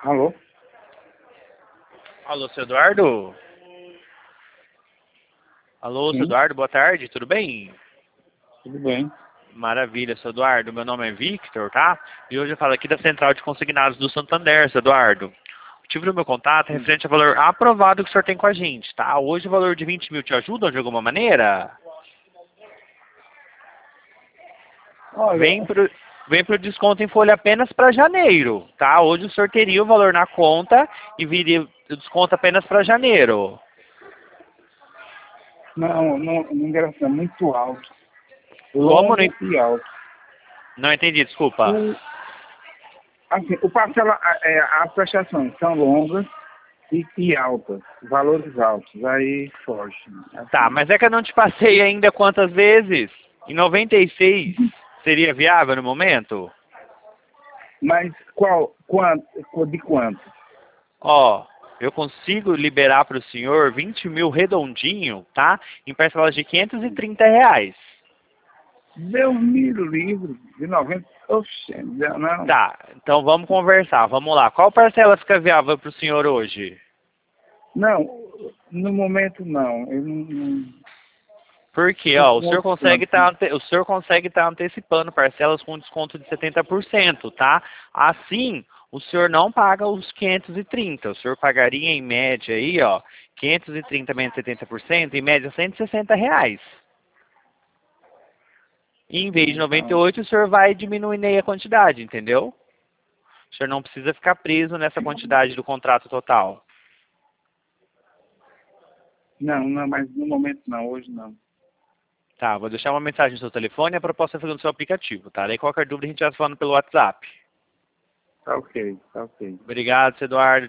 Alô? Alô, seu Eduardo? Alô, seu Sim, Eduardo, boa tarde, tudo bem? tudo bem. Maravilha, seu Eduardo. Meu nome é Victor, tá? E hoje eu falo aqui da Central de Consignados do Santander, seu Eduardo. O motivo do meu contato é Sim. referente ao valor aprovado que o senhor tem com a gente, tá? Hoje o valor de 20 mil te ajuda de alguma maneira? Olha, Vem pro desconto em folha apenas para janeiro, tá? Hoje o senhor teria o valor na conta e viria o desconto apenas para janeiro. não engraçado, muito alto. Como? Longo e alto. Não entendi, desculpa. O, assim, o parcela, as prestações são longas e altas, valores altos, aí foge. Tá, Assim. mas é que eu não te passei ainda quantas vezes? Em 96 seria viável no momento? Mas de quanto? Ó, eu consigo liberar para o senhor 20 mil redondinho, tá? Em parcelas de R$ 530. Deus me livre, de 90. Oxe, não. Tá, então vamos conversar, vamos lá. Qual parcela fica viável para o senhor hoje? Não, no momento não. Eu não Porque, tô ó, com outros planos. o senhor consegue estar antecipando parcelas com desconto de 70%, tá? Assim, o senhor não paga os 530, o senhor pagaria em média aí, ó, 530 menos 70%, em média R$ 160. E em vez de Então, 98, o senhor vai diminuindo aí a quantidade, entendeu? O senhor não precisa ficar preso nessa quantidade do contrato total. não, mas no momento não, hoje não. Tá, vou deixar uma mensagem no seu telefone e a proposta é fazer no seu aplicativo, tá? Daí qualquer dúvida a gente vai falando pelo WhatsApp. Tá ok, tá ok. Obrigado, Eduardo.